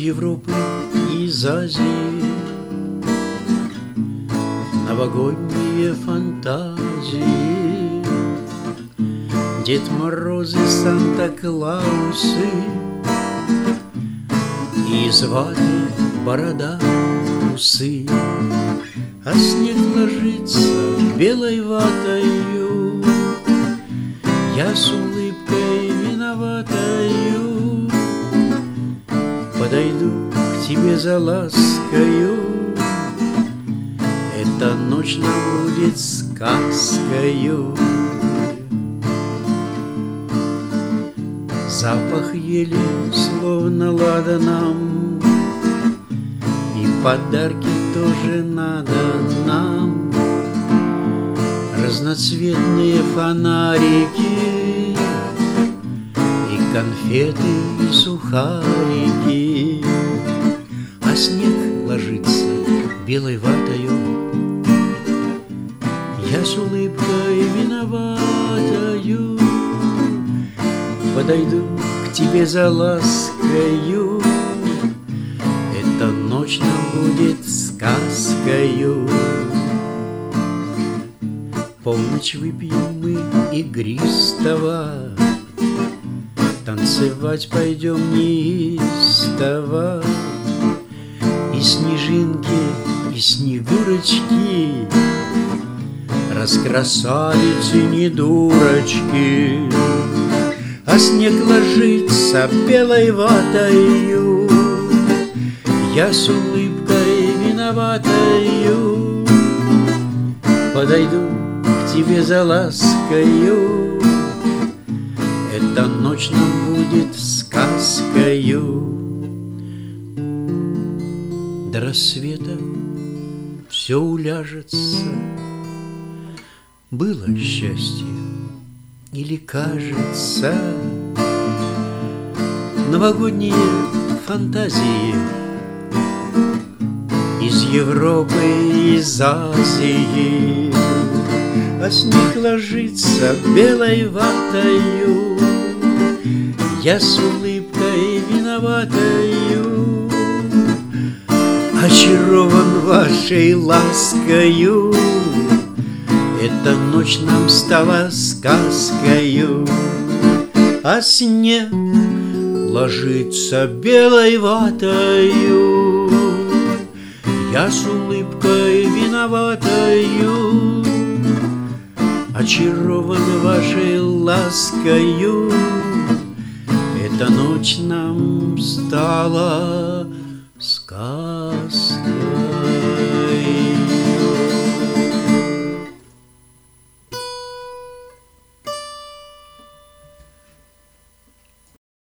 Европы, из Азии новогодние фантазии. Дед Морозы, Санта-Клаусы, из ваты борода, усы, а снег ложится белой ватою. Я с улыбкой виноватою подойду к тебе за ласкою. Эта ночь нам будет сказкою. Запах ели, словно ладаном, и подарки тоже надо нам. Разноцветные фонарики, и конфеты, и сухарики, а снег ложится белой ватою. Я с улыбкой виноватою подойду к тебе за ласкою. Эта ночь нам будет сказкою. Полночь выпьем мы игристого, танцевать пойдем неистово. И снежинки, и снегурочки, раскрасавицы не дурочки, а снег ложится белой ватою. Я с улыбкой виноватою подойду к тебе за ласкою. Эта ночь нам будет сказкою. До рассвета все уляжется. Было счастье или кажется? Новогодние фантазии из Европы, из Азии, а снег ложится белой ватою. Я с улыбкой виноватою очарован вашей ласкою. Эта ночь нам стала сказкою, а снег ложится белой ватою. Я с улыбкой виноватою очарован вашей ласкою. Эта ночь нам стала